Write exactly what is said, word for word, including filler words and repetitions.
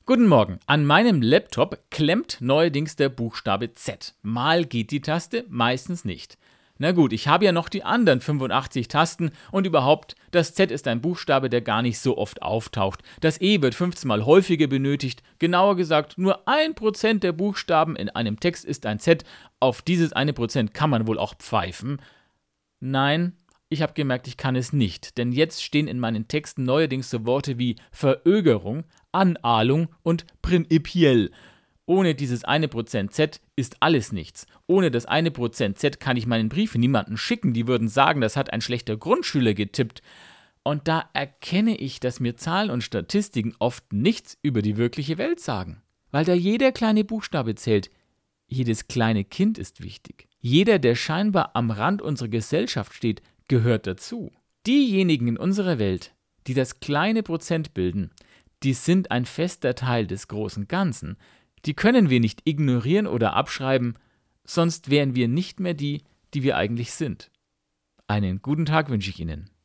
Guten Morgen. An meinem Laptop klemmt neuerdings der Buchstabe Z. Mal geht die Taste, meistens nicht. Na gut, ich habe ja noch die anderen fünfundachtzig Tasten und überhaupt, das Z ist ein Buchstabe, der gar nicht so oft auftaucht. Das E wird fünfzehn Mal häufiger benötigt. Genauer gesagt, nur ein Prozent der Buchstaben in einem Text ist ein Z. Auf dieses eine Prozent kann man wohl auch pfeifen. Nein, ich habe gemerkt, ich kann es nicht, denn jetzt stehen in meinen Texten neuerdings so Worte wie Verögerung, Anahlung und prinzipiell. Ohne dieses eine Prozent Z ist alles nichts. Ohne das eine Prozent Z kann ich meinen Brief niemanden schicken, die würden sagen, das hat ein schlechter Grundschüler getippt. Und da erkenne ich, dass mir Zahlen und Statistiken oft nichts über die wirkliche Welt sagen. Weil da jeder kleine Buchstabe zählt. Jedes kleine Kind ist wichtig. Jeder, der scheinbar am Rand unserer Gesellschaft steht, gehört dazu. Diejenigen in unserer Welt, die das kleine Prozent bilden, die sind ein fester Teil des großen Ganzen. Die können wir nicht ignorieren oder abschreiben, sonst wären wir nicht mehr die, die wir eigentlich sind. Einen guten Tag wünsche ich Ihnen.